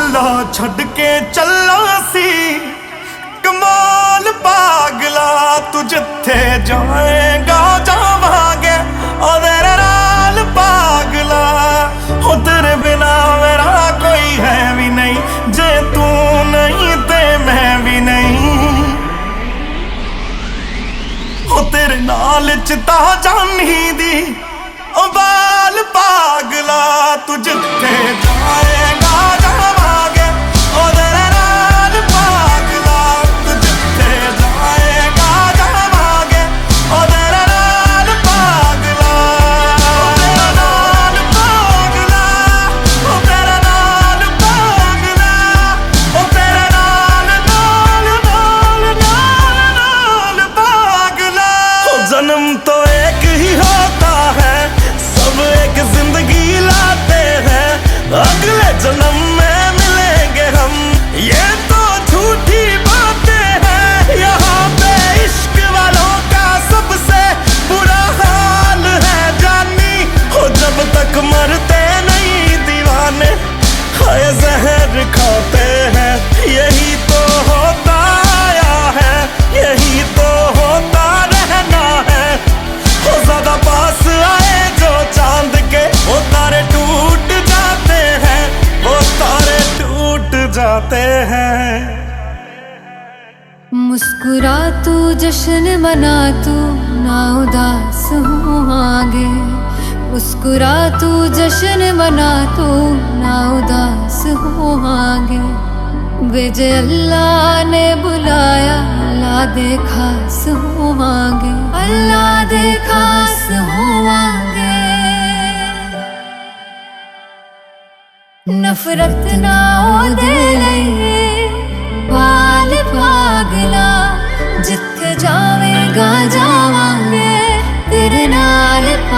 लो छड़ के चलो सी कमाल पागला, तू जिथे जाएगा जावांगे ओ तेरे नाल पागला। हो तेरे बिना मेरा कोई है भी नहीं, जे तू नहीं ते मैं भी नहीं। हो तेरे नाल चिता जानी दी ओ बाल पागला, तू जिथे जाएगा जावांगे ओ तेरे नाल पागला। तू जिथे जाएगा जावांगे ओ तेरे नाल पागला। ओ तेरे नाल पागला, ओ तेरे नाल पागला, ओ तेरे नाल नाल नाल नाल नाल पागला। ओ जन्म तो एक ही होता है, सब एक जिंदगी लाते हैं, अगले जन्म में मिलेंगे हम, ये तो झूठी बातें हैं। यहाँ पे इश्क वालों का सबसे बुरा हाल है जानी, हो जब तक मरते नहीं दीवाने हाय जहर खाते हैं। यही तो होता आया है, यही तो होता रहना है। हो ज्यादा पास आए जो चांद के वो तारे टूट जाते हैं, वो तारे टूट जाते हैं। मुस्कुरा तू जश्न मना तू ना उदास हो आगे। मुस्कुरा तू जश्न मना तू ना उदास हो आगे। बेजे अल्लाह ने बुलाया, अल्लाह दे खास हो आगे, अल्लाह दे खास हो आगे। नफरत ना ओदे लई बाल पागला, जिथे जावेगा जावांगे तेरे नाल।